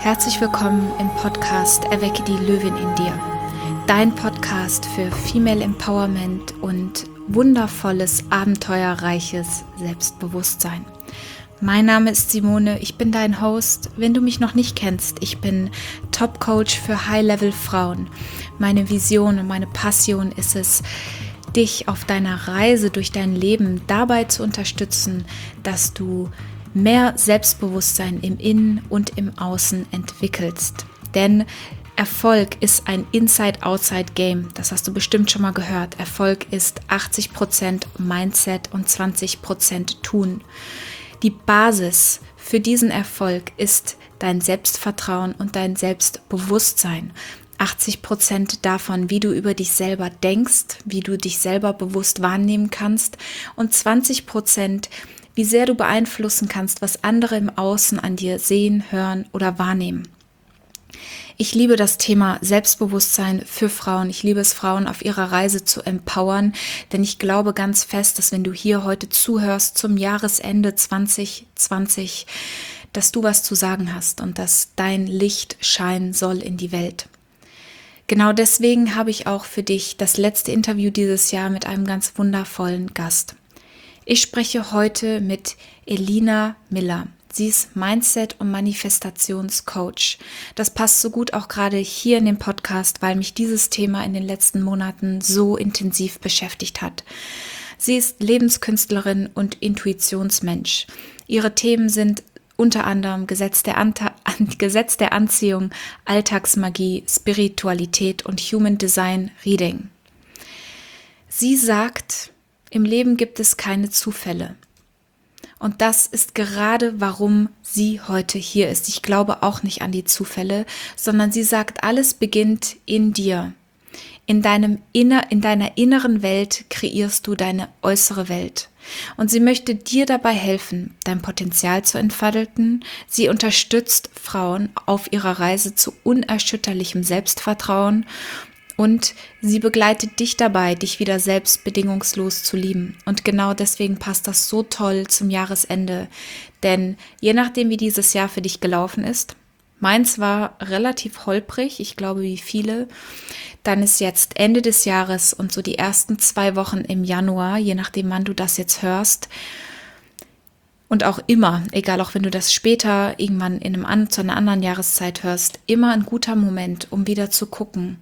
Herzlich willkommen im Podcast Erwecke die Löwin in dir. Dein Podcast für Female Empowerment und wundervolles, abenteuerreiches Selbstbewusstsein. Mein Name ist Simone, ich bin dein Host. Wenn du mich noch nicht kennst, ich bin Top-Coach für High-Level-Frauen. Meine Vision und meine Passion ist es, dich auf deiner Reise durch dein Leben dabei zu unterstützen, dass du mehr Selbstbewusstsein im Innen und im Außen entwickelst. Denn Erfolg ist ein Inside-Outside-Game. Das hast du bestimmt schon mal gehört. Erfolg ist 80% Mindset und 20% Tun. Die Basis für diesen Erfolg ist dein Selbstvertrauen und dein Selbstbewusstsein. 80% davon, wie du über dich selber denkst, wie du dich selber bewusst wahrnehmen kannst und 20%, wie sehr du beeinflussen kannst, was andere im Außen an dir sehen, hören oder wahrnehmen. Ich liebe das Thema Selbstbewusstsein für Frauen. Ich liebe es, Frauen auf ihrer Reise zu empowern, denn ich glaube ganz fest, dass wenn du hier heute zuhörst zum Jahresende 2020, dass du was zu sagen hast und dass dein Licht scheinen soll in die Welt. Genau deswegen habe ich auch für dich das letzte Interview dieses Jahr mit einem ganz wundervollen Gast. Ich spreche heute mit Elina Miller. Sie ist Mindset- und Manifestationscoach. Das passt so gut auch gerade hier in dem Podcast, weil mich dieses Thema in den letzten Monaten so intensiv beschäftigt hat. Sie ist Lebenskünstlerin und Intuitionsmensch. Ihre Themen sind unter anderem Gesetz der Anziehung, Alltagsmagie, Spiritualität und Human Design Reading. Sie sagt, im Leben gibt es keine Zufälle. Und das ist gerade, warum sie heute hier ist. Ich glaube auch nicht an die Zufälle, sondern sie sagt, alles beginnt in dir. In deiner inneren Welt kreierst du deine äußere Welt. Und sie möchte dir dabei helfen, dein Potenzial zu entfalten. Sie unterstützt Frauen auf ihrer Reise zu unerschütterlichem Selbstvertrauen. Und sie begleitet dich dabei, dich wieder selbst bedingungslos zu lieben. Und genau deswegen passt das so toll zum Jahresende. Denn je nachdem, wie dieses Jahr für dich gelaufen ist, meins war relativ holprig, ich glaube wie viele, dann ist jetzt Ende des Jahres und so die ersten 2 Wochen im Januar, je nachdem, wann du das jetzt hörst, und auch immer, egal auch wenn du das später irgendwann zu einer anderen Jahreszeit hörst, immer ein guter Moment, um wieder zu gucken,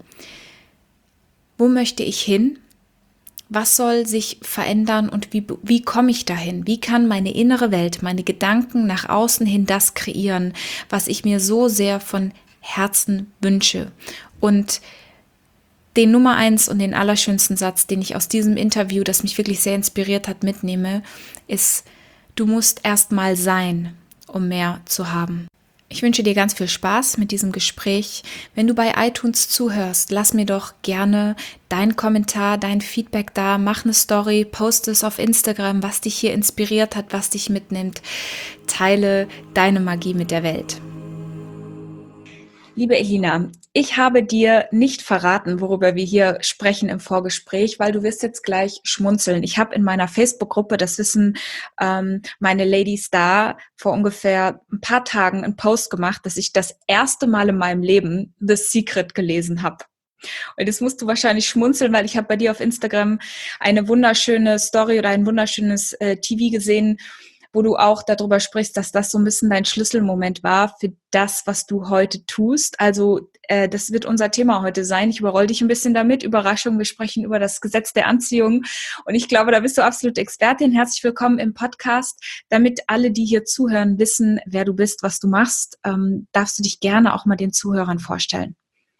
wo möchte ich hin? Was soll sich verändern und wie komme ich dahin? Wie kann meine innere Welt, meine Gedanken nach außen hin das kreieren, was ich mir so sehr von Herzen wünsche? Und den Nummer 1 und den allerschönsten Satz, den ich aus diesem Interview, das mich wirklich sehr inspiriert hat, mitnehme, ist: Du musst erst mal sein, um mehr zu haben. Ich wünsche dir ganz viel Spaß mit diesem Gespräch. Wenn du bei iTunes zuhörst, lass mir doch gerne deinen Kommentar, dein Feedback da, mach eine Story, poste es auf Instagram, was dich hier inspiriert hat, was dich mitnimmt. Teile deine Magie mit der Welt. Liebe Elina, ich habe dir nicht verraten, worüber wir hier sprechen im Vorgespräch, weil du wirst jetzt gleich schmunzeln. Ich habe in meiner Facebook-Gruppe, das wissen meine Ladies da, vor ungefähr ein paar Tagen einen Post gemacht, dass ich das erste Mal in meinem Leben The Secret gelesen habe. Und das musst du wahrscheinlich schmunzeln, weil ich habe bei dir auf Instagram eine wunderschöne Story oder ein wunderschönes TV gesehen, wo du auch darüber sprichst, dass das so ein bisschen dein Schlüsselmoment war für das, was du heute tust. Also das wird unser Thema heute sein. Ich überroll dich ein bisschen damit. Überraschung, wir sprechen über das Gesetz der Anziehung. Und ich glaube, da bist du absolut Expertin. Herzlich willkommen im Podcast. Damit alle, die hier zuhören, wissen, wer du bist, was du machst, darfst du dich gerne auch mal den Zuhörern vorstellen.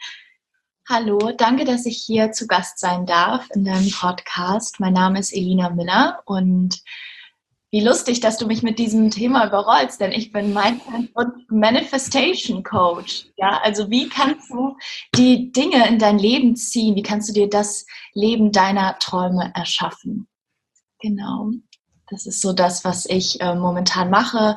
Hallo, danke, dass ich hier zu Gast sein darf in deinem Podcast. Mein Name ist Elina Miller und wie lustig, dass du mich mit diesem Thema überrollst, denn ich bin Mindset- und Manifestation Coach. Ja, also wie kannst du die Dinge in dein Leben ziehen? Wie kannst du dir das Leben deiner Träume erschaffen? Genau, das ist so das, was ich momentan mache.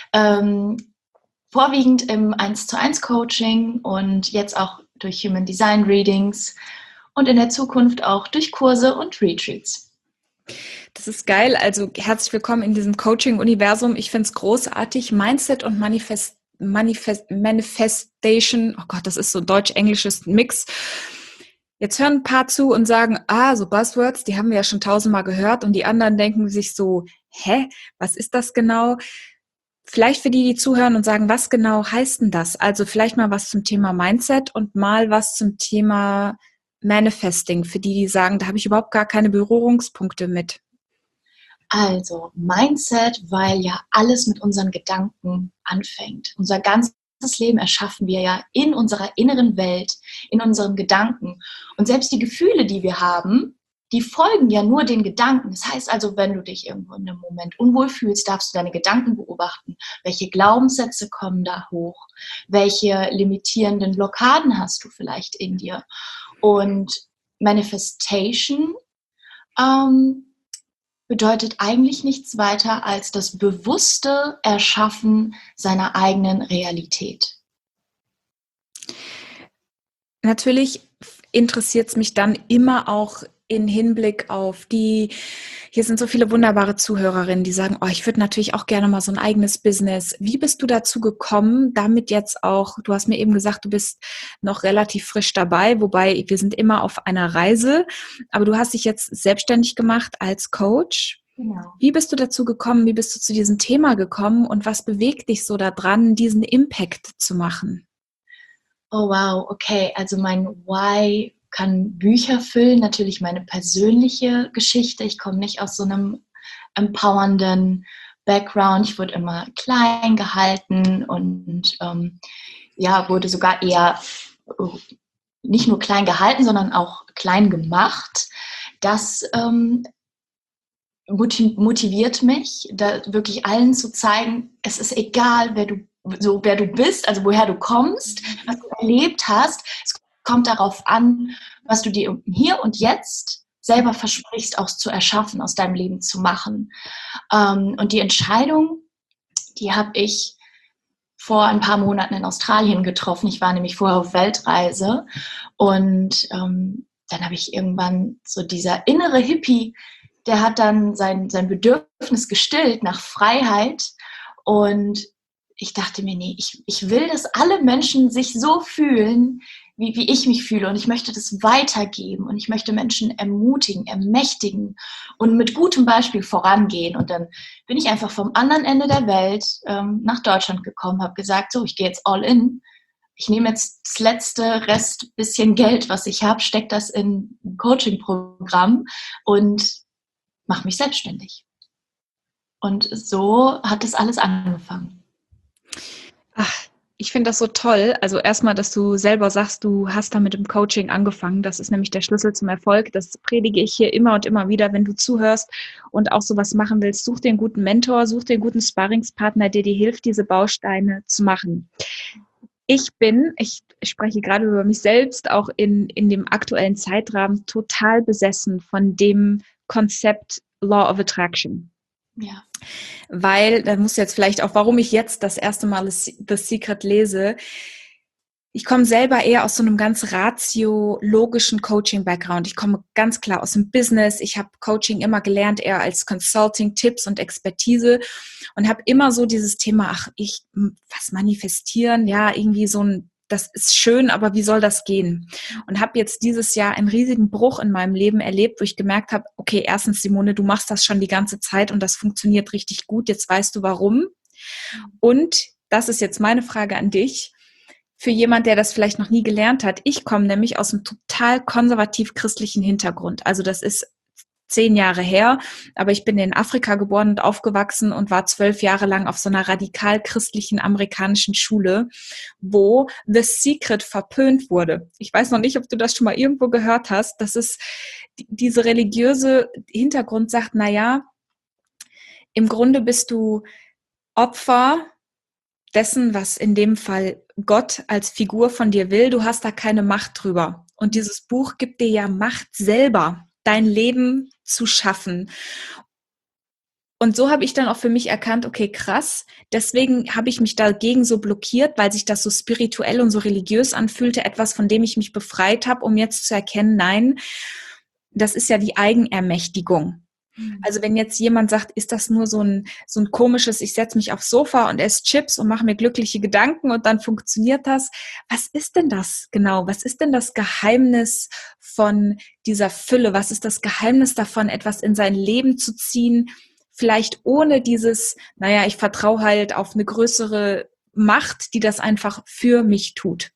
Vorwiegend im 1:1 Coaching und jetzt auch durch Human Design Readings und in der Zukunft auch durch Kurse und Retreats. Das ist geil. Also herzlich willkommen in diesem Coaching-Universum. Ich finde es großartig. Mindset und Manifestation, oh Gott, das ist so ein deutsch-englisches Mix. Jetzt hören ein paar zu und sagen, so Buzzwords, die haben wir ja schon 1000-mal gehört, und die anderen denken sich so, was ist das genau? Vielleicht für die zuhören und sagen, was genau heißt denn das? Also vielleicht mal was zum Thema Mindset und mal was zum Thema Manifesting, für die sagen, da habe ich überhaupt gar keine Berührungspunkte mit. Also Mindset, weil ja alles mit unseren Gedanken anfängt. Unser ganzes Leben erschaffen wir ja in unserer inneren Welt, in unseren Gedanken. Und selbst die Gefühle, die wir haben, die folgen ja nur den Gedanken. Das heißt also, wenn du dich irgendwo in einem Moment unwohl fühlst, darfst du deine Gedanken beobachten. Welche Glaubenssätze kommen da hoch? Welche limitierenden Blockaden hast du vielleicht in dir? Und Manifestation bedeutet eigentlich nichts weiter als das bewusste Erschaffen seiner eigenen Realität. Natürlich interessiert es mich dann immer auch in Hinblick auf hier sind so viele wunderbare Zuhörerinnen, die sagen, ich würde natürlich auch gerne mal so ein eigenes Business. Wie bist du dazu gekommen, damit jetzt auch, du hast mir eben gesagt, du bist noch relativ frisch dabei, wobei wir sind immer auf einer Reise, aber du hast dich jetzt selbstständig gemacht als Coach. Genau. Wie bist du dazu gekommen? Wie bist du zu diesem Thema gekommen und was bewegt dich so daran, diesen Impact zu machen? Oh wow, okay, also mein Why kann Bücher füllen, natürlich meine persönliche Geschichte. Ich komme nicht aus so einem empowernden Background. Ich wurde immer klein gehalten und wurde sogar eher nicht nur klein gehalten, sondern auch klein gemacht. Das motiviert mich, da wirklich allen zu zeigen, es ist egal, wer du bist, also woher du kommst, was du erlebt hast. Es kommt darauf an, was du dir hier und jetzt selber versprichst, auch zu erschaffen, aus deinem Leben zu machen. Und die Entscheidung, die habe ich vor ein paar Monaten in Australien getroffen. Ich war nämlich vorher auf Weltreise und dann habe ich irgendwann so dieser innere Hippie, der hat dann sein Bedürfnis gestillt nach Freiheit und ich dachte mir, nee, ich will, dass alle Menschen sich so fühlen, wie ich mich fühle und ich möchte das weitergeben und ich möchte Menschen ermutigen, ermächtigen und mit gutem Beispiel vorangehen. Und dann bin ich einfach vom anderen Ende der Welt nach Deutschland gekommen, habe gesagt, so, ich gehe jetzt all in. Ich nehme jetzt das letzte Rest bisschen Geld, was ich habe, stecke das in ein Coaching-Programm und mache mich selbstständig. Und so hat das alles angefangen. Ich finde das so toll. Also erstmal, dass du selber sagst, du hast da mit dem Coaching angefangen. Das ist nämlich der Schlüssel zum Erfolg. Das predige ich hier immer und immer wieder, wenn du zuhörst und auch sowas machen willst. Such dir einen guten Mentor, such dir einen guten Sparringspartner, der dir hilft, diese Bausteine zu machen. Ich spreche gerade über mich selbst, auch in dem aktuellen Zeitrahmen total besessen von dem Konzept Law of Attraction. Ja. Weil, da musst du jetzt vielleicht auch, warum ich jetzt das erste Mal The Secret lese. Ich komme selber eher aus so einem ganz logischen Coaching-Background. Ich komme ganz klar aus dem Business. Ich habe Coaching immer gelernt, eher als Consulting, Tipps und Expertise und habe immer so dieses Thema, was manifestieren, ja, irgendwie das ist schön, aber wie soll das gehen? Und habe jetzt dieses Jahr einen riesigen Bruch in meinem Leben erlebt, wo ich gemerkt habe, okay, erstens, Simone, du machst das schon die ganze Zeit und das funktioniert richtig gut, jetzt weißt du warum. Und das ist jetzt meine Frage an dich, für jemand, der das vielleicht noch nie gelernt hat. Ich komme nämlich aus einem total konservativ-christlichen Hintergrund. Also das ist 10 Jahre her, aber ich bin in Afrika geboren und aufgewachsen und war 12 Jahre lang auf so einer radikal-christlichen amerikanischen Schule, wo The Secret verpönt wurde. Ich weiß noch nicht, ob du das schon mal irgendwo gehört hast, dass es diese religiöse Hintergrund sagt, naja, im Grunde bist du Opfer dessen, was in dem Fall Gott als Figur von dir will. Du hast da keine Macht drüber. Und dieses Buch gibt dir ja Macht selber, dein Leben zu schaffen. Und so habe ich dann auch für mich erkannt, okay, krass, deswegen habe ich mich dagegen so blockiert, weil sich das so spirituell und so religiös anfühlte, etwas, von dem ich mich befreit habe, um jetzt zu erkennen, nein, das ist ja die Eigenermächtigung. Also wenn jetzt jemand sagt, ist das nur so ein komisches, ich setze mich aufs Sofa und esse Chips und mache mir glückliche Gedanken und dann funktioniert das. Was ist denn das genau? Was ist denn das Geheimnis von dieser Fülle? Was ist das Geheimnis davon, etwas in sein Leben zu ziehen? Vielleicht ohne dieses, naja, ich vertraue halt auf eine größere Macht, die das einfach für mich tut.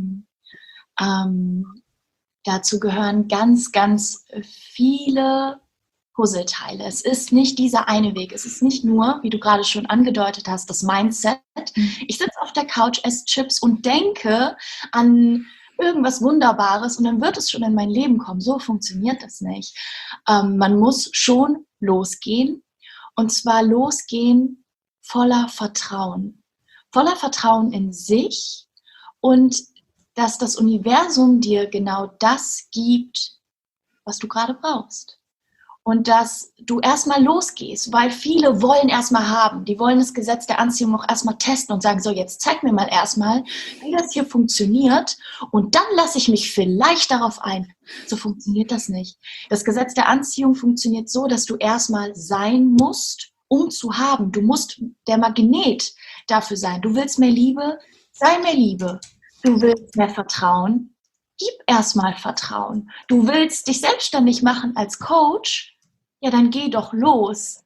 Dazu gehören ganz, ganz viele Puzzleteile. Es ist nicht dieser eine Weg. Es ist nicht nur, wie du gerade schon angedeutet hast, das Mindset. Ich sitze auf der Couch, esse Chips und denke an irgendwas Wunderbares und dann wird es schon in mein Leben kommen. So funktioniert das nicht. Man muss schon losgehen, und zwar losgehen voller Vertrauen. Voller Vertrauen in sich und dass das Universum dir genau das gibt, was du gerade brauchst. Und dass du erstmal losgehst, weil viele wollen erstmal haben. Die wollen das Gesetz der Anziehung auch erstmal testen und sagen, so jetzt zeig mir mal erstmal, wie das hier funktioniert und dann lasse ich mich vielleicht darauf ein. So funktioniert das nicht. Das Gesetz der Anziehung funktioniert so, dass du erstmal sein musst, um zu haben. Du musst der Magnet dafür sein. Du willst mehr Liebe, sei mehr Liebe. Du willst mehr Vertrauen, gib erstmal Vertrauen. Du willst dich selbstständig machen als Coach, ja, dann geh doch los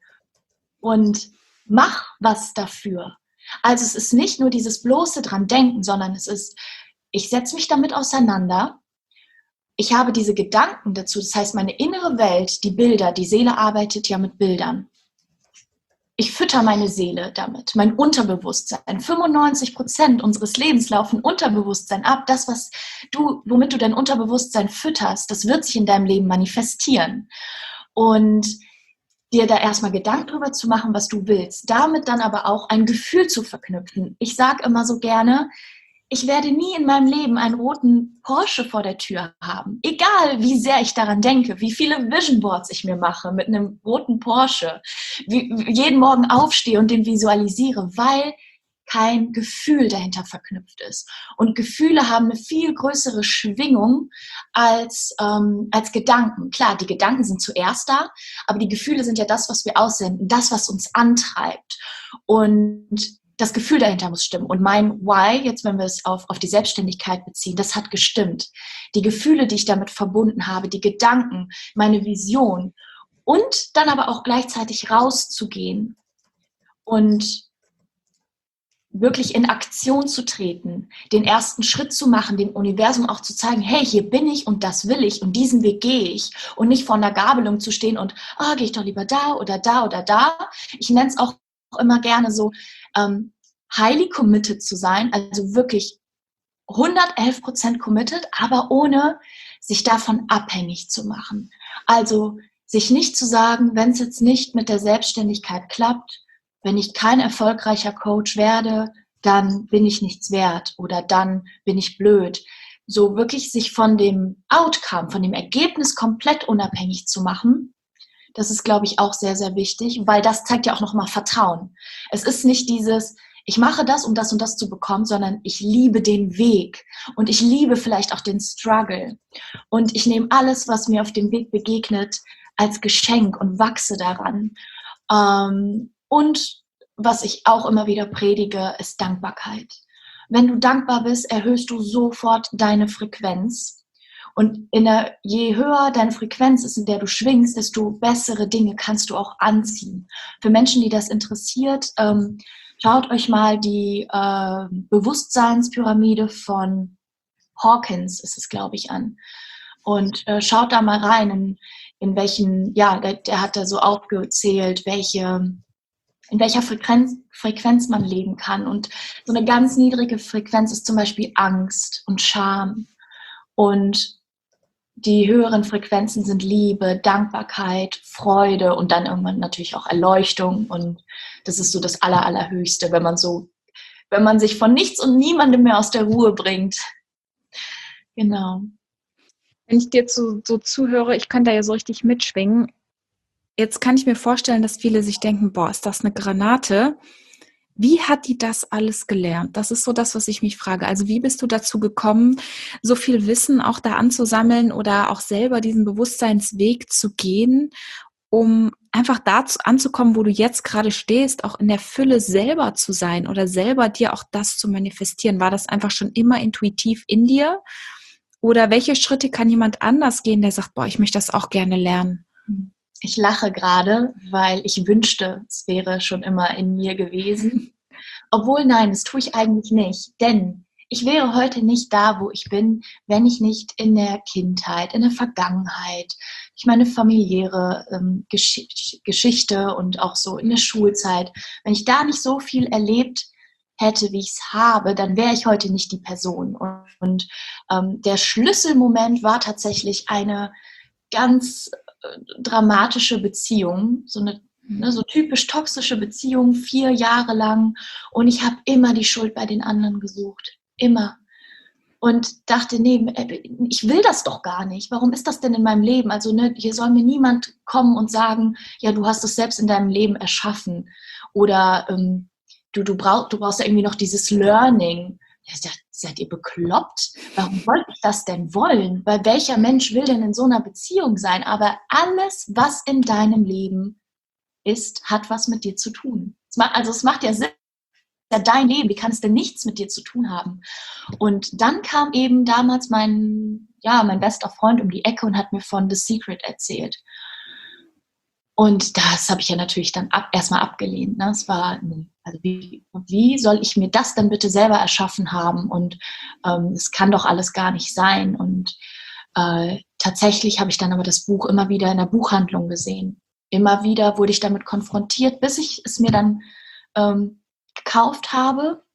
und mach was dafür. Also es ist nicht nur dieses bloße dran denken, sondern es ist, ich setze mich damit auseinander, ich habe diese Gedanken dazu, das heißt meine innere Welt, die Bilder, die Seele arbeitet ja mit Bildern. Ich fütter meine Seele damit, mein Unterbewusstsein. 95% unseres Lebens laufen Unterbewusstsein ab. Das, womit du dein Unterbewusstsein fütterst, das wird sich in deinem Leben manifestieren. Und dir da erstmal Gedanken drüber zu machen, was du willst. Damit dann aber auch ein Gefühl zu verknüpfen. Ich sage immer so gerne, ich werde nie in meinem Leben einen roten Porsche vor der Tür haben. Egal, wie sehr ich daran denke, wie viele Vision Boards ich mir mache mit einem roten Porsche, wie jeden Morgen aufstehe und den visualisiere, weil kein Gefühl dahinter verknüpft ist. Und Gefühle haben eine viel größere Schwingung als Gedanken. Klar, die Gedanken sind zuerst da, aber die Gefühle sind ja das, was wir aussenden, das, was uns antreibt. Und das Gefühl dahinter muss stimmen. Und mein Why, jetzt wenn wir es auf die Selbstständigkeit beziehen, das hat gestimmt. Die Gefühle, die ich damit verbunden habe, die Gedanken, meine Vision und dann aber auch gleichzeitig rauszugehen und wirklich in Aktion zu treten, den ersten Schritt zu machen, dem Universum auch zu zeigen, hey, hier bin ich und das will ich und diesen Weg gehe ich und nicht vor einer Gabelung zu stehen und gehe ich doch lieber da oder da oder da. Ich nenne es auch immer gerne so, highly committed zu sein, also wirklich 111% committed, aber ohne sich davon abhängig zu machen. Also sich nicht zu sagen, wenn es jetzt nicht mit der Selbstständigkeit klappt, wenn ich kein erfolgreicher Coach werde, dann bin ich nichts wert oder dann bin ich blöd. So wirklich sich von dem Outcome, von dem Ergebnis komplett unabhängig zu machen, das ist, glaube ich, auch sehr, sehr wichtig, weil das zeigt ja auch nochmal Vertrauen. Es ist nicht dieses, ich mache das, um das und das zu bekommen, sondern ich liebe den Weg und ich liebe vielleicht auch den Struggle. Und ich nehme alles, was mir auf dem Weg begegnet, als Geschenk und wachse daran. Und was ich auch immer wieder predige, ist Dankbarkeit. Wenn du dankbar bist, erhöhst du sofort deine Frequenz. Und je höher deine Frequenz ist, in der du schwingst, desto bessere Dinge kannst du auch anziehen. Für Menschen, die das interessiert, schaut euch mal die Bewusstseinspyramide von Hawkins, ist es, glaube ich, an. Und schaut da mal rein, in welchen, ja, der hat da so aufgezählt, in welcher Frequenz man leben kann. Und so eine ganz niedrige Frequenz ist zum Beispiel Angst und Scham. Und die höheren Frequenzen sind Liebe, Dankbarkeit, Freude und dann irgendwann natürlich auch Erleuchtung. Und das ist so das Allerhöchste, wenn man sich von nichts und niemandem mehr aus der Ruhe bringt. Genau. Wenn ich dir so zuhöre, ich kann da ja so richtig mitschwingen. Jetzt kann ich mir vorstellen, dass viele sich denken, boah, ist das eine Granate? Wie hat die das alles gelernt? Das ist so das, was ich mich frage. Also wie bist du dazu gekommen, so viel Wissen auch da anzusammeln oder auch selber diesen Bewusstseinsweg zu gehen um einfach da anzukommen, wo du jetzt gerade stehst, auch in der Fülle selber zu sein oder selber dir auch das zu manifestieren? War das einfach schon immer intuitiv in dir? Oder welche Schritte kann jemand anders gehen, der sagt, boah, ich möchte das auch gerne lernen? Ich lache gerade, weil ich wünschte, es wäre schon immer in mir gewesen. Obwohl, nein, das tue ich eigentlich nicht. Denn ich wäre heute nicht da, wo ich bin, wenn ich nicht in der Kindheit, in der Vergangenheit, ich meine familiäre Geschichte und auch so in der Schulzeit, wenn ich da nicht so viel erlebt hätte, wie ich es habe, dann wäre ich heute nicht die Person. Und der Schlüsselmoment war tatsächlich eine ganz dramatische Beziehung, so eine so typisch toxische Beziehung, 4 Jahre lang. Und ich habe immer die Schuld bei den anderen gesucht. Immer. Und dachte, nee, ich will das doch gar nicht. Warum ist das denn in meinem Leben? Also hier soll mir niemand kommen und sagen, ja, du hast es selbst in deinem Leben erschaffen. Oder du brauchst ja irgendwie noch dieses Learning. Seid ihr bekloppt? Warum wollte ich das denn wollen? Weil welcher Mensch will denn in so einer Beziehung sein? Aber alles, was in deinem Leben ist, hat was mit dir zu tun. Es macht ja Sinn, ja dein Leben, wie kann es denn nichts mit dir zu tun haben? Und dann kam eben damals mein bester Freund um die Ecke und hat mir von The Secret erzählt. Und das habe ich ja natürlich dann erstmal abgelehnt. Ne? Es war, also wie soll ich mir das denn bitte selber erschaffen haben? Und es kann doch alles gar nicht sein. Und tatsächlich habe ich dann aber das Buch immer wieder in der Buchhandlung gesehen. Immer wieder wurde ich damit konfrontiert, bis ich es mir dann gekauft habe.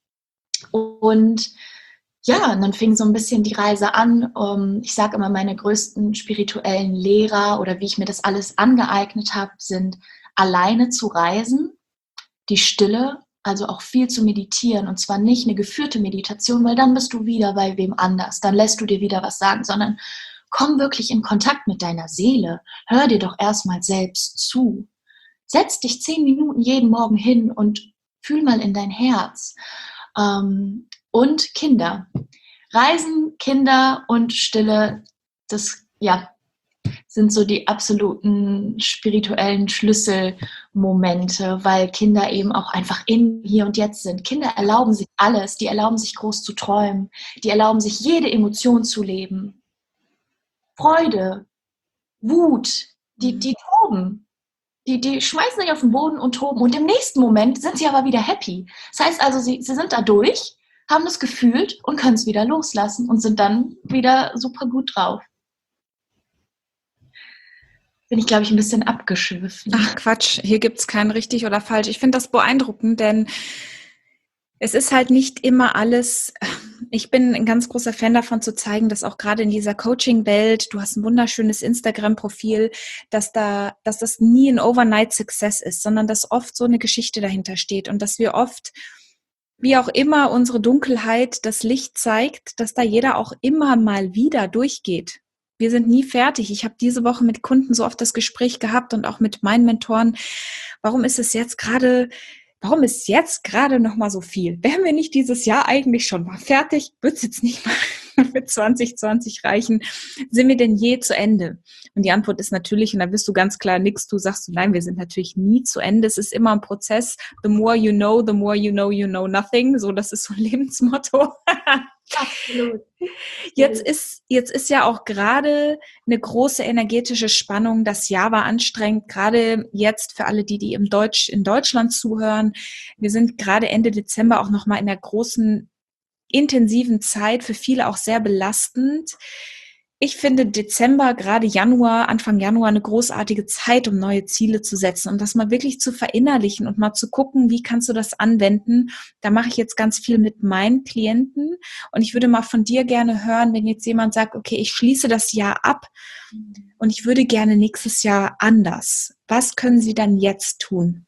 Und ja, und dann fing so ein bisschen die Reise an. Ich sage immer, meine größten spirituellen Lehrer oder wie ich mir das alles angeeignet habe, sind alleine zu reisen, die Stille, also auch viel zu meditieren. Und zwar nicht eine geführte Meditation, weil dann bist du wieder bei wem anders. Dann lässt du dir wieder was sagen, sondern komm wirklich in Kontakt mit deiner Seele. Hör dir doch erstmal selbst zu. Setz dich 10 Minuten jeden Morgen hin und fühl mal in dein Herz. Und Kinder. Reisen, Kinder und Stille, das sind so die absoluten spirituellen Schlüsselmomente, weil Kinder eben auch einfach im Hier und Jetzt sind. Kinder erlauben sich alles, die erlauben sich groß zu träumen, die erlauben sich jede Emotion zu leben. Freude, Wut, die toben. Die schmeißen sich auf den Boden und toben und im nächsten Moment sind sie aber wieder happy. Das heißt also, sie sind da durch, haben das gefühlt und können es wieder loslassen und sind dann wieder super gut drauf. Bin ich, glaube ich, ein bisschen abgeschwiffen. Ach Quatsch, hier gibt's kein richtig oder falsch. Ich finde das beeindruckend, denn es ist halt nicht immer alles. Ich bin ein ganz großer Fan davon zu zeigen, dass auch gerade in dieser Coaching-Welt, du hast ein wunderschönes Instagram-Profil, dass das nie ein Overnight-Success ist, sondern dass oft so eine Geschichte dahinter steht und dass wir oft, wie auch immer unsere Dunkelheit das Licht zeigt, dass da jeder auch immer mal wieder durchgeht. Wir sind nie fertig. Ich habe diese Woche mit Kunden so oft das Gespräch gehabt und auch mit meinen Mentoren. Warum ist jetzt gerade noch mal so viel? Wären wir nicht dieses Jahr eigentlich schon mal fertig? Wird es jetzt nicht mal mit 2020 reichen? Sind wir denn je zu Ende? Und die Antwort ist natürlich, und da bist du ganz klar nix, du sagst, nein, wir sind natürlich nie zu Ende. Es ist immer ein Prozess. The more you know you know nothing. So, das ist so ein Lebensmotto. Absolut. Jetzt ist ja auch gerade eine große energetische Spannung. Das Jahr war anstrengend, gerade jetzt für alle, die in Deutschland zuhören. Wir sind gerade Ende Dezember auch nochmal in der großen, intensiven Zeit, für viele auch sehr belastend. Ich finde Dezember, gerade Anfang Januar, eine großartige Zeit, um neue Ziele zu setzen und das mal wirklich zu verinnerlichen und mal zu gucken, wie kannst du das anwenden. Da mache ich jetzt ganz viel mit meinen Klienten und ich würde mal von dir gerne hören, wenn jetzt jemand sagt, okay, ich schließe das Jahr ab und ich würde gerne nächstes Jahr anders. Was können sie dann jetzt tun?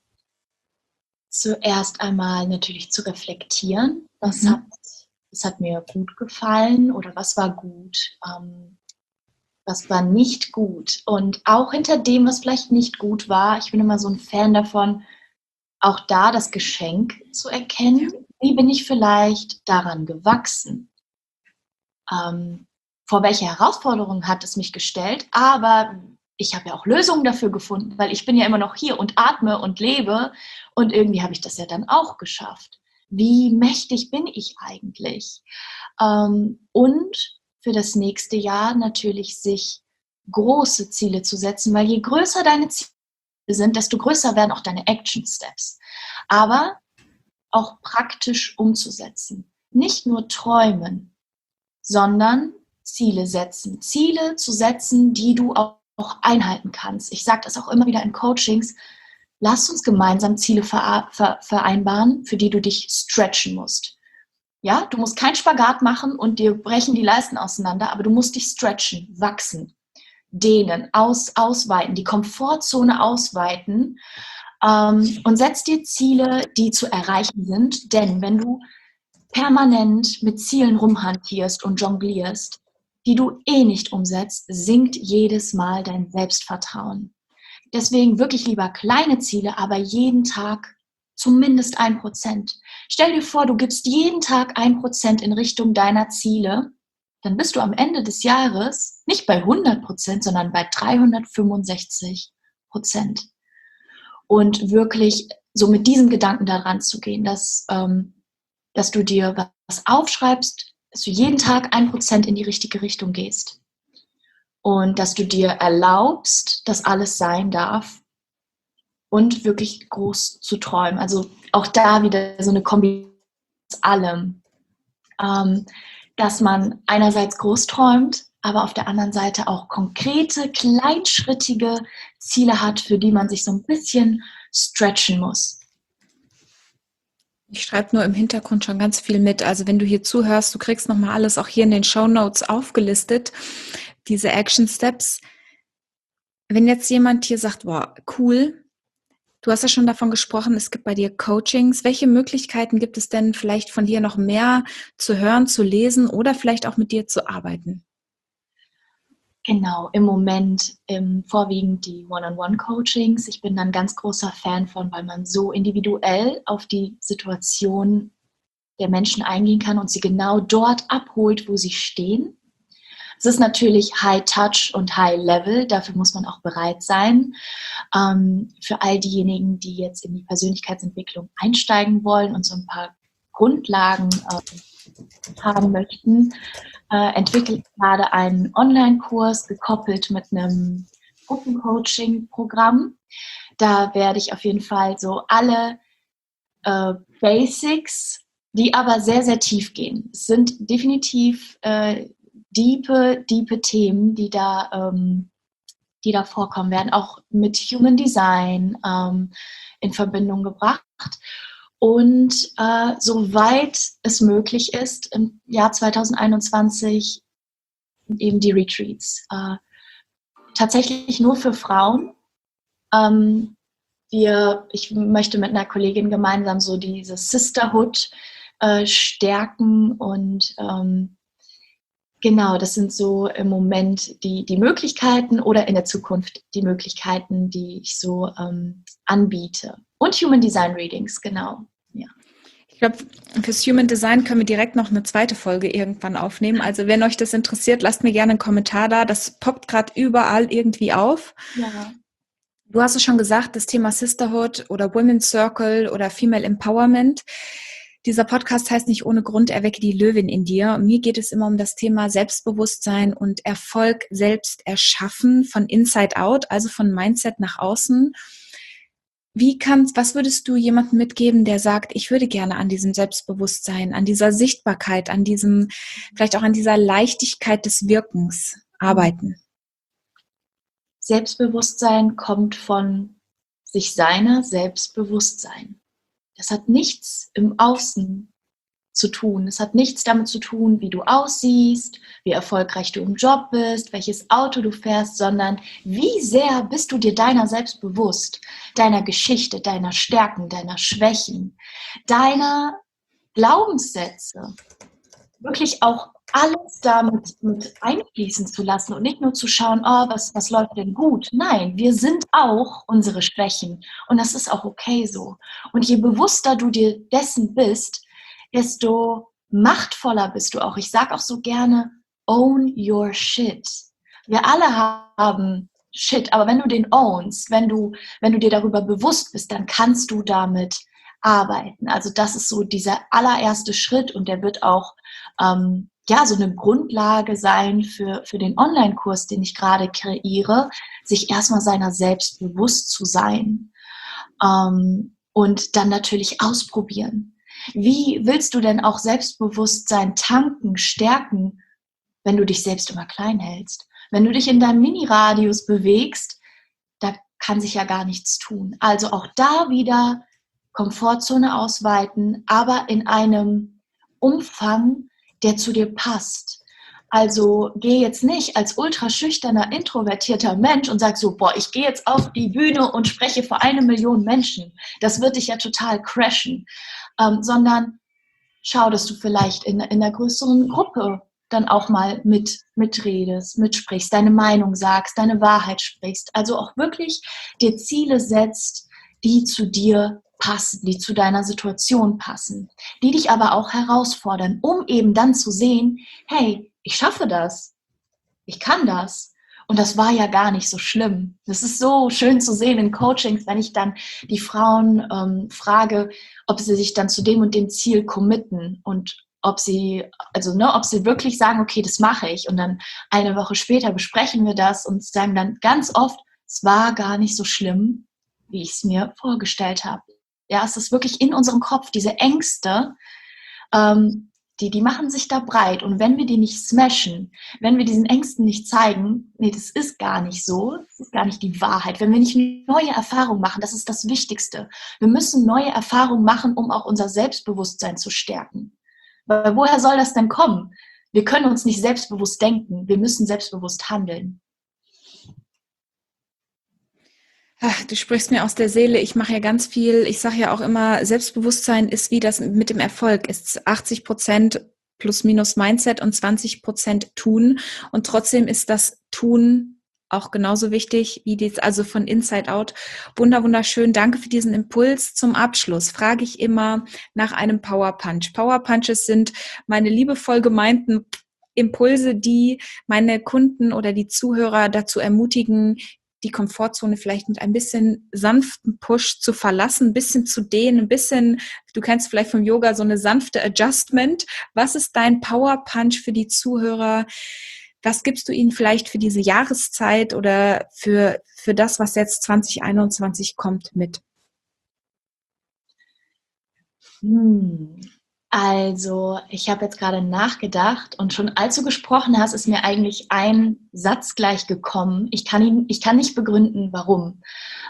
Zuerst einmal natürlich zu reflektieren, was hat mir gut gefallen oder was war gut, was war nicht gut. Und auch hinter dem, was vielleicht nicht gut war, ich bin immer so ein Fan davon, auch da das Geschenk zu erkennen. Wie bin ich vielleicht daran gewachsen? Vor welche Herausforderungen hat es mich gestellt? Aber ich habe ja auch Lösungen dafür gefunden, weil ich bin ja immer noch hier und atme und lebe und irgendwie habe ich das ja dann auch geschafft. Wie mächtig bin ich eigentlich? Und für das nächste Jahr natürlich sich große Ziele zu setzen, weil je größer deine Ziele sind, desto größer werden auch deine Action Steps. Aber auch praktisch umzusetzen. Nicht nur träumen, sondern Ziele setzen. Ziele zu setzen, die du auch einhalten kannst. Ich sage das auch immer wieder in Coachings. Lass uns gemeinsam Ziele vereinbaren, für die du dich stretchen musst. Ja, du musst keinen Spagat machen und dir brechen die Leisten auseinander, aber du musst dich stretchen, wachsen, dehnen, ausweiten, die Komfortzone ausweiten und setz dir Ziele, die zu erreichen sind. Denn wenn du permanent mit Zielen rumhantierst und jonglierst, die du nicht umsetzt, sinkt jedes Mal dein Selbstvertrauen. Deswegen wirklich lieber kleine Ziele, aber jeden Tag zumindest 1%. Stell dir vor, du gibst jeden Tag 1% in Richtung deiner Ziele, dann bist du am Ende des Jahres nicht bei 100%, sondern bei 365%. Und wirklich so mit diesem Gedanken daran zu gehen, dass du dir was aufschreibst, dass du jeden Tag 1% in die richtige Richtung gehst. Und dass du dir erlaubst, dass alles sein darf und wirklich groß zu träumen. Also auch da wieder so eine Kombination aus allem. Dass man einerseits groß träumt, aber auf der anderen Seite auch konkrete, kleinschrittige Ziele hat, für die man sich so ein bisschen stretchen muss. Ich schreibe nur im Hintergrund schon ganz viel mit. Also wenn du hier zuhörst, du kriegst nochmal alles auch hier in den Shownotes aufgelistet, diese Action Steps. Wenn jetzt jemand hier sagt, wow, cool, du hast ja schon davon gesprochen, es gibt bei dir Coachings. Welche Möglichkeiten gibt es denn vielleicht von dir noch mehr zu hören, zu lesen oder vielleicht auch mit dir zu arbeiten? Genau, im Moment vorwiegend die One-on-One-Coachings. Ich bin dann ganz großer Fan von, weil man so individuell auf die Situation der Menschen eingehen kann und sie genau dort abholt, wo sie stehen. Es ist natürlich High-Touch und High-Level, dafür muss man auch bereit sein. Für all diejenigen, die jetzt in die Persönlichkeitsentwicklung einsteigen wollen und so ein paar Grundlagen haben möchten, entwickle ich gerade einen Online-Kurs gekoppelt mit einem Gruppencoaching-Programm. Da werde ich auf jeden Fall so alle Basics, die aber sehr, sehr tief gehen. Es sind definitiv diepe Themen, die da vorkommen werden, auch mit Human Design in Verbindung gebracht. Und soweit es möglich ist, im Jahr 2021 eben die Retreats. Tatsächlich nur für Frauen. Ich möchte mit einer Kollegin gemeinsam so diese Sisterhood stärken und genau, das sind so im Moment die Möglichkeiten oder in der Zukunft die Möglichkeiten, die ich so anbiete. Und Human Design Readings, genau. Ja. Ich glaube, fürs Human Design können wir direkt noch eine zweite Folge irgendwann aufnehmen. Also wenn euch das interessiert, lasst mir gerne einen Kommentar da. Das poppt gerade überall irgendwie auf. Ja. Du hast es schon gesagt, das Thema Sisterhood oder Women's Circle oder Female Empowerment. Dieser Podcast heißt nicht ohne Grund, erwecke die Löwin in dir. Mir geht es immer um das Thema Selbstbewusstsein und Erfolg selbst erschaffen, von Inside Out, also von Mindset nach außen. Was würdest du jemandem mitgeben, der sagt, ich würde gerne an diesem Selbstbewusstsein, an dieser Sichtbarkeit, vielleicht auch an dieser Leichtigkeit des Wirkens arbeiten? Selbstbewusstsein kommt von sich seiner Selbstbewusstsein. Das hat nichts im Außen zu tun. Es hat nichts damit zu tun, wie du aussiehst, wie erfolgreich du im Job bist, welches Auto du fährst, sondern wie sehr bist du dir deiner selbst bewusst, deiner Geschichte, deiner Stärken, deiner Schwächen, deiner Glaubenssätze. Wirklich auch alles damit mit einfließen zu lassen und nicht nur zu schauen, oh, was läuft denn gut? Nein, wir sind auch unsere Schwächen und das ist auch okay so. Und je bewusster du dir dessen bist, desto machtvoller bist du auch. Ich sage auch so gerne, own your shit. Wir alle haben shit, aber wenn du den ownst, wenn du dir darüber bewusst bist, dann kannst du damit arbeiten. Also das ist so dieser allererste Schritt und der wird auch so eine Grundlage sein für den Online-Kurs, den ich gerade kreiere, sich erstmal seiner selbst bewusst zu sein und dann natürlich ausprobieren. Wie willst du denn auch Selbstbewusstsein tanken, stärken, wenn du dich selbst immer klein hältst? Wenn du dich in deinem Mini-Radius bewegst, da kann sich ja gar nichts tun. Also auch da wieder Komfortzone ausweiten, aber in einem Umfang, der zu dir passt. Also geh jetzt nicht als ultra schüchterner, introvertierter Mensch und sag so, boah, ich gehe jetzt auf die Bühne und spreche vor 1 Million Menschen. Das wird dich ja total crashen. Sondern schau, dass du vielleicht in einer größeren Gruppe dann auch mal mitredest, mitsprichst, deine Meinung sagst, deine Wahrheit sprichst. Also auch wirklich dir Ziele setzt, die zu dir passen, die zu deiner Situation passen, die dich aber auch herausfordern, um eben dann zu sehen, hey, ich schaffe das, ich kann das. Und das war ja gar nicht so schlimm. Das ist so schön zu sehen in Coachings, wenn ich dann die Frauen frage, ob sie sich dann zu dem und dem Ziel committen und ob sie wirklich sagen, okay, das mache ich. Und dann eine Woche später besprechen wir das und sagen dann ganz oft, es war gar nicht so schlimm, wie ich es mir vorgestellt habe. Ja, es ist wirklich in unserem Kopf, diese Ängste, die machen sich da breit. Und wenn wir die nicht smashen, wenn wir diesen Ängsten nicht zeigen, nee, das ist gar nicht so, das ist gar nicht die Wahrheit. Wenn wir nicht neue Erfahrungen machen, das ist das Wichtigste. Wir müssen neue Erfahrungen machen, um auch unser Selbstbewusstsein zu stärken. Weil woher soll das denn kommen? Wir können uns nicht selbstbewusst denken, wir müssen selbstbewusst handeln. Ach, du sprichst mir aus der Seele. Ich mache ja ganz viel. Ich sage ja auch immer, Selbstbewusstsein ist wie das mit dem Erfolg. Ist 80% plus minus Mindset und 20% Tun. Und trotzdem ist das Tun auch genauso wichtig wie also von Inside Out. Wunderschön. Danke für diesen Impuls. Zum Abschluss frage ich immer nach einem Power Punch. Power Punches sind meine liebevoll gemeinten Impulse, die meine Kunden oder die Zuhörer dazu ermutigen, die Komfortzone vielleicht mit ein bisschen sanften Push zu verlassen, ein bisschen zu dehnen, ein bisschen, du kennst vielleicht vom Yoga so eine sanfte Adjustment. Was ist dein Power Punch für die Zuhörer? Was gibst du ihnen vielleicht für diese Jahreszeit oder für das, was jetzt 2021 kommt, mit? Also, ich habe jetzt gerade nachgedacht und schon als du gesprochen hast, ist mir eigentlich ein Satz gleich gekommen. Ich kann nicht begründen, warum.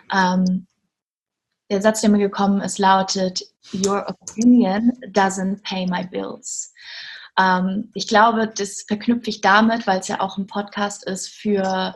Der Satz, der mir gekommen ist, lautet, Your opinion doesn't pay my bills. Ich glaube, das verknüpfe ich damit, weil es ja auch ein Podcast ist für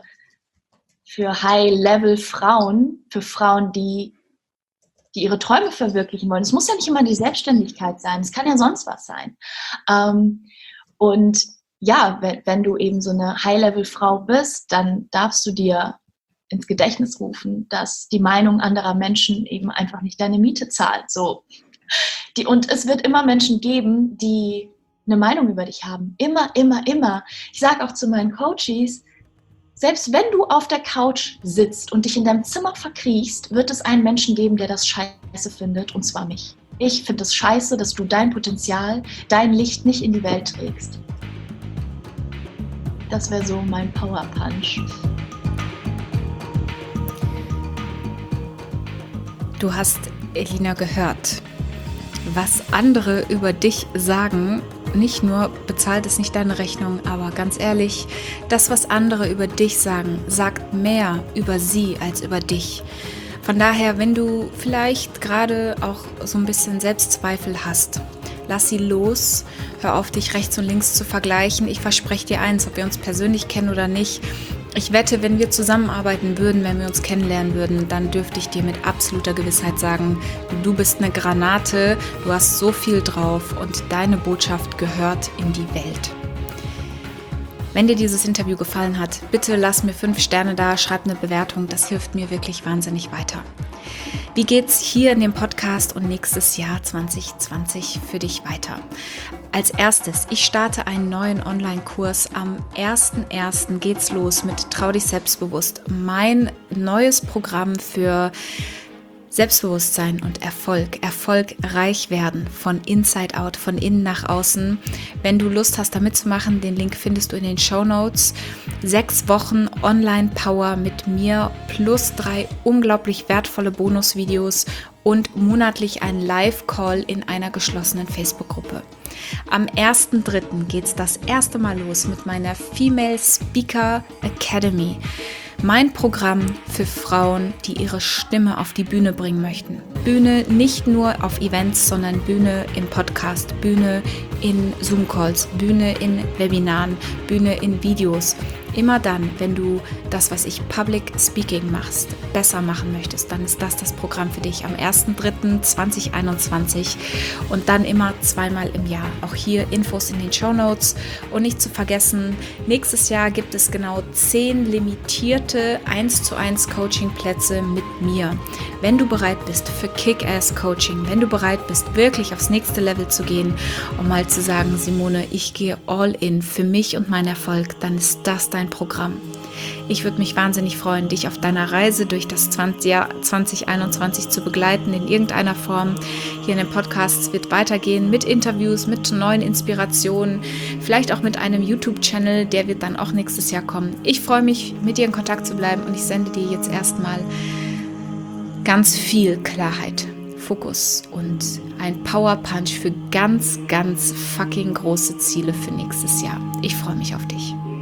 High-Level-Frauen, für Frauen, die ihre Träume verwirklichen wollen. Es muss ja nicht immer die Selbstständigkeit sein, es kann ja sonst was sein. Und ja, wenn du eben so eine High-Level-Frau bist, dann darfst du dir ins Gedächtnis rufen, dass die Meinung anderer Menschen eben einfach nicht deine Miete zahlt. So. Und es wird immer Menschen geben, die eine Meinung über dich haben. Immer. Ich sage auch zu meinen Coaches, selbst wenn du auf der Couch sitzt und dich in deinem Zimmer verkriechst, wird es einen Menschen geben, der das scheiße findet, und zwar mich. Ich finde es scheiße, dass du dein Potenzial, dein Licht nicht in die Welt trägst. Das wäre so mein Power Punch. Du hast, Elina, gehört, was andere über dich sagen. Nicht nur bezahlt es nicht deine Rechnung, aber ganz ehrlich, das, was andere über dich sagen, sagt mehr über sie als über dich. Von daher, wenn du vielleicht gerade auch so ein bisschen Selbstzweifel hast, lass sie los, hör auf, dich rechts und links zu vergleichen. Ich verspreche dir eins, ob wir uns persönlich kennen oder nicht, ich wette, wenn wir zusammenarbeiten würden, wenn wir uns kennenlernen würden, dann dürfte ich dir mit absoluter Gewissheit sagen, du bist eine Granate, du hast so viel drauf und deine Botschaft gehört in die Welt. Wenn dir dieses Interview gefallen hat, bitte lass mir 5 Sterne da, schreib eine Bewertung, das hilft mir wirklich wahnsinnig weiter. Wie geht's hier in dem Podcast Podcast und nächstes Jahr 2020 für dich weiter. Als erstes, ich starte einen neuen Online-Kurs. Am 1.1. geht's los mit Trau dich selbstbewusst. Mein neues Programm für Selbstbewusstsein und erfolgreich werden, von inside out, von innen nach außen. Wenn du Lust hast, da mitzumachen, den Link findest du in den Shownotes. 6 Wochen Online-Power mit mir plus 3 unglaublich wertvolle Bonusvideos und monatlich ein Live-Call in einer geschlossenen Facebook-Gruppe. Am 1.3. geht es das erste Mal los mit meiner Female Speaker Academy. Mein Programm für Frauen, die ihre Stimme auf die Bühne bringen möchten. Bühne nicht nur auf Events, sondern Bühne im Podcast, Bühne in Zoom-Calls, Bühne in Webinaren, Bühne in Videos. Immer dann, wenn du das, was ich Public Speaking machst, besser machen möchtest, dann ist das Programm für dich am 1.3.2021 und dann immer 2-mal im Jahr. Auch hier Infos in den Shownotes und nicht zu vergessen, nächstes Jahr gibt es genau 10 limitierte 1:1 Coaching-Plätze mit mir. Wenn du bereit bist für Kick-Ass-Coaching, wenn du bereit bist, wirklich aufs nächste Level zu gehen, um mal zu sagen, Simone, ich gehe all in für mich und meinen Erfolg, dann ist das dein Programm. Ich würde mich wahnsinnig freuen, dich auf deiner Reise durch das Jahr 2021 zu begleiten in irgendeiner Form. Hier in dem Podcast wird weitergehen mit Interviews, mit neuen Inspirationen, vielleicht auch mit einem YouTube-Channel, der wird dann auch nächstes Jahr kommen. Ich freue mich, mit dir in Kontakt zu bleiben und ich sende dir jetzt erstmal ganz viel Klarheit, Fokus und ein Power-Punch für ganz, ganz fucking große Ziele für nächstes Jahr. Ich freue mich auf dich.